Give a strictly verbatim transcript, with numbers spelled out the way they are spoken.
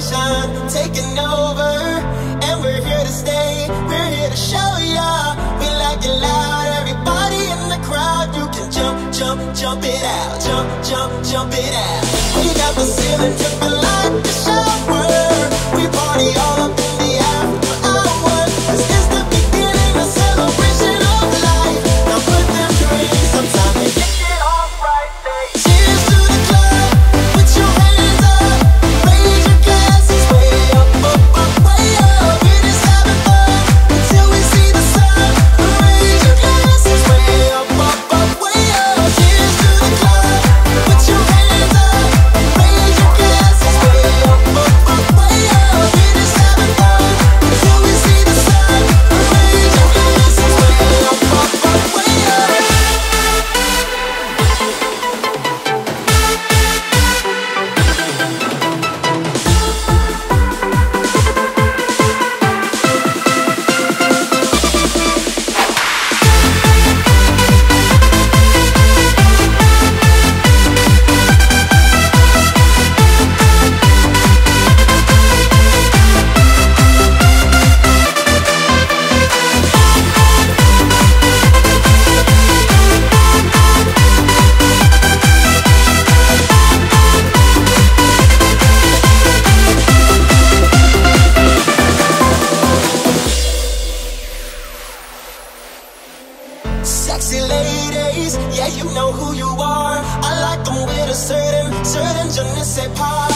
celebration taking over, and we're here to stay, we're here to show ya. We like it loud, everybody in the crowd. You can jump, jump, jump it out, jump, jump, jump it out. We got the ceiling dripping like a shower. We party all up in the after hours. This is the beginning, the celebration of life. Now put them drinks, sometime we kick it off right there. Cheers to the club, put your hands up, raise your glasses way up, up, up, way up. We're just having fun until we see the sun. Raise your glasses way up, up, up, way up. Cheers to the club, put your hands up, raise your glasses way up, up, up, way up. We're just having fun until we see the sun. Raise your glasses way up, up, up, way up. Sexy ladies, yeah, you know who you are. I like them with a certain, certain je ne sais pas.